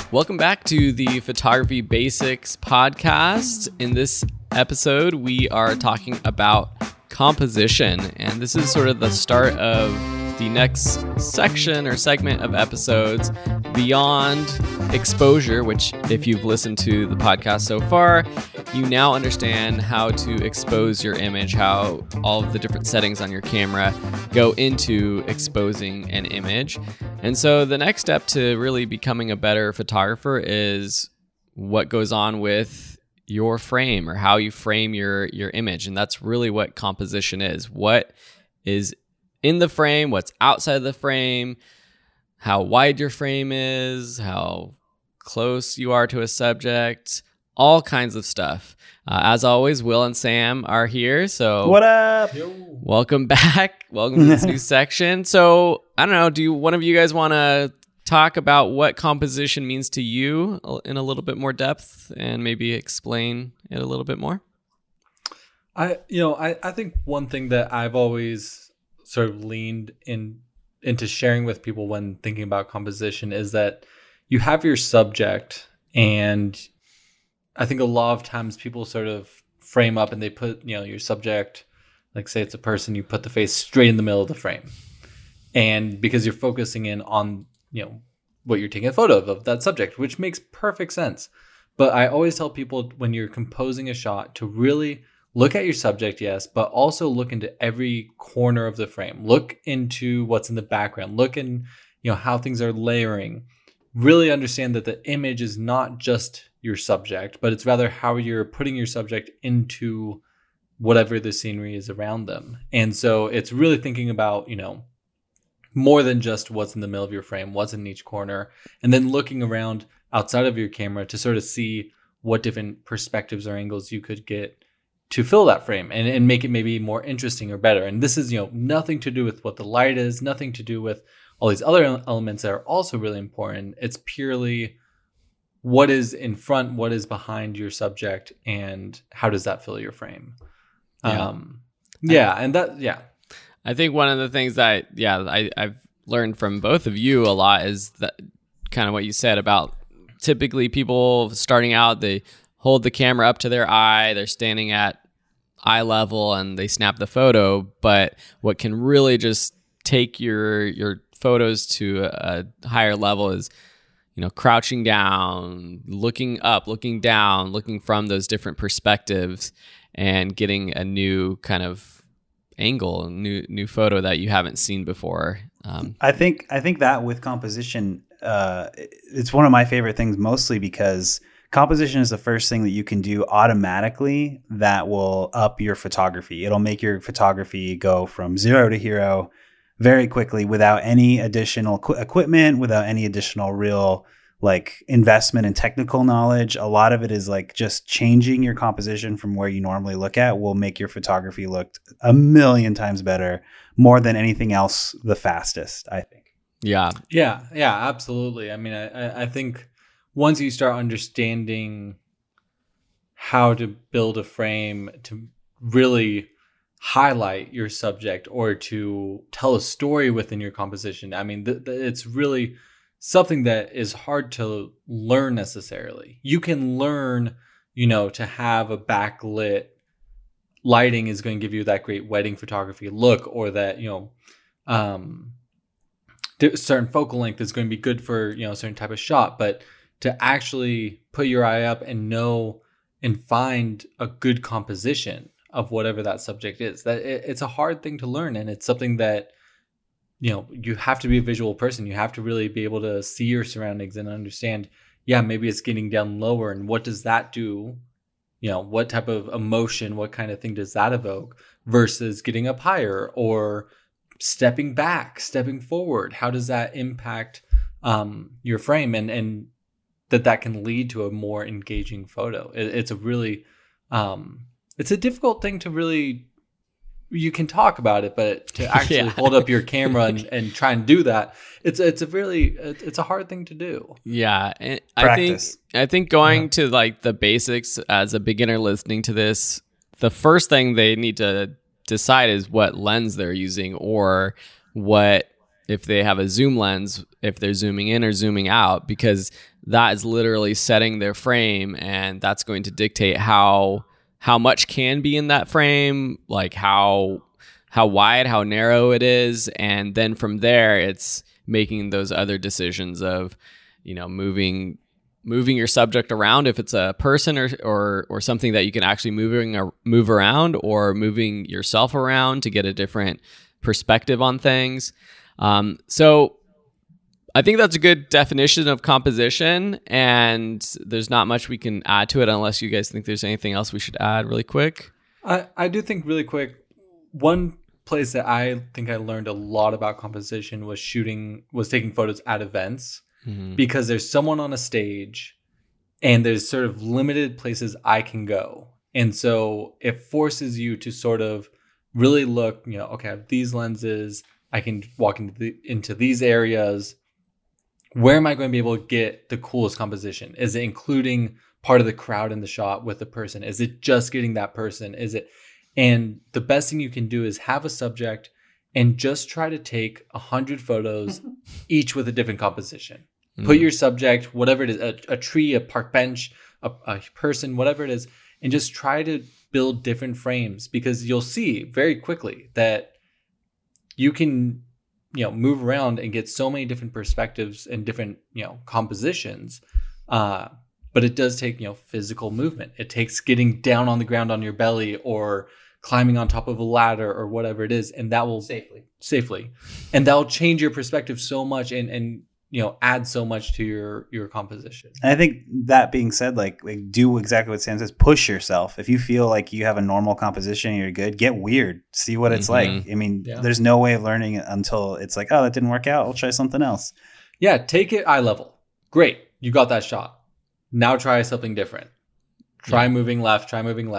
Welcome back to the Photography Basics podcast. In this episode, we are talking about composition, and this is sort of the start of the next section or segment of episodes beyond exposure, which if you've listened to the podcast so far, you now understand how to expose your image, how all of the different settings on your camera go into exposing an image. And so the next step to really becoming a better photographer is what goes on with your frame or how you frame your image. And that's really what composition is. What is in the frame, what's outside the frame, how wide your frame is, how close you are to a subject, all kinds of stuff. As always, Will and Sam are here. So what up? Welcome back. Welcome to this new section. So I don't know, do one of you guys want to talk about what composition means to you in a little bit more depth and maybe explain it a little bit more? I think one thing that I've always sort of leaned into sharing with people when thinking about composition is that you have your subject, and I think a lot of times people sort of frame up and they put, your subject, like say it's a person, you put the face straight in the middle of the frame. And because you're focusing in on, what you're taking a photo of that subject, which makes perfect sense. But I always tell people when you're composing a shot to really look at your subject, yes, but also look into every corner of the frame. Look into what's in the background. Look in, how things are layering. Really understand that the image is not just your subject, but it's rather how you're putting your subject into whatever the scenery is around them. And so it's really thinking about, more than just what's in the middle of your frame, what's in each corner, and then looking around outside of your camera to sort of see what different perspectives or angles you could get to fill that frame and make it maybe more interesting or better. And this is, nothing to do with what the light is, nothing to do with all these other elements that are also really important. It's purely what is in front, what is behind your subject, and how does that fill your frame? I think one of the things that, I've learned from both of you a lot is that kind of what you said about typically people starting out, they hold the camera up to their eye, they're standing at eye level and they snap the photo. But what can really just take your photos to a higher level is, crouching down, looking up, looking down, looking from those different perspectives and getting a new kind of angle, new photo that you haven't seen before. I think that with composition, it's one of my favorite things, mostly because composition is the first thing that you can do automatically that will up your photography. It'll make your photography go from 0 to hero very quickly without any additional equipment, without any additional real investment in technical knowledge. A lot of it is just changing your composition from where you normally look at will make your photography look a million times better, more than anything else, the fastest, I think. Yeah, absolutely. I mean, I think once you start understanding how to build a frame to really highlight your subject or to tell a story within your composition, I mean, it's really something that is hard to learn necessarily. You can learn, to have a backlit lighting is going to give you that great wedding photography look, or that, certain focal length is going to be good for, a certain type of shot. But to actually put your eye up and know and find a good composition of whatever that subject is, that it's a hard thing to learn. And it's something that, you have to be a visual person. You have to really be able to see your surroundings and understand, maybe it's getting down lower. And what does that do? What type of emotion, what kind of thing does that evoke versus getting up higher or stepping back, stepping forward? How does that impact your frame? And that can lead to a more engaging photo. It's a really, it's a difficult thing to really, you can talk about it, but to actually hold up your camera and try and do that, it's a hard thing to do. Yeah. And Practice. I think going to the basics as a beginner listening to this, the first thing they need to decide is what lens they're using or what if they have a zoom lens, if they're zooming in or zooming out, because that is literally setting their frame, and that's going to dictate how much can be in that frame, like how wide, how narrow it is. And then from there, it's making those other decisions of, moving your subject around if it's a person or something that you can actually move around, or moving yourself around to get a different perspective on things. So I think that's a good definition of composition, and there's not much we can add to it unless you guys think there's anything else we should add really quick. I do think really quick, one place that I think I learned a lot about composition was taking photos at events, because there's someone on a stage and there's sort of limited places I can go. And so it forces you to sort of really look, okay, I have these lenses, I can walk into these areas. Where am I going to be able to get the coolest composition? Is it including part of the crowd in the shot with the person? Is it just getting that person? And the best thing you can do is have a subject and just try to take 100 photos, each with a different composition. Put your subject, whatever it is, a tree, a park bench, a person, whatever it is, and just try to build different frames, because you'll see very quickly that you can, move around and get so many different perspectives and different, compositions. But it does take, physical movement. It takes getting down on the ground on your belly or climbing on top of a ladder or whatever it is. And that will safely. And that will change your perspective so much and add so much to your composition. And I think that being said, like do exactly what Sam says, push yourself. If you feel like you have a normal composition and you're good, get weird, see what it's like. I mean, there's no way of learning it until it's like, oh, that didn't work out, I'll try something else. Yeah, take it eye level. Great, you got that shot. Now try something different. Try moving left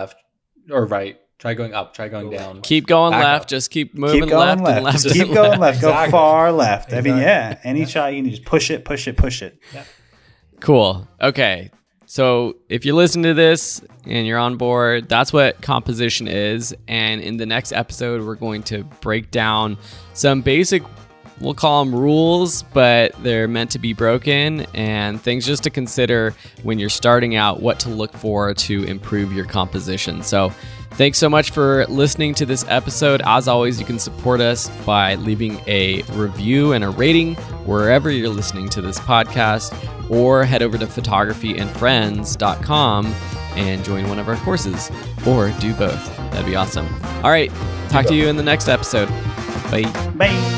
or right. Try going up, try going down. Keep going left. Up. Just keep moving left and left. Just keep going left. Go far left. Exactly. I mean, any shot you can just push it. Yeah. Cool. Okay. So if you're listening to this and you're on board, that's what composition is. And in the next episode, we're going to break down some basic, we'll call them rules, but they're meant to be broken, and things just to consider when you're starting out, what to look for to improve your composition. So thanks so much for listening to this episode. As always, you can support us by leaving a review and a rating wherever you're listening to this podcast, or head over to photographyandfriends.com and join one of our courses, or do both. That'd be awesome. All right. Talk to you in the next episode. Bye. Bye.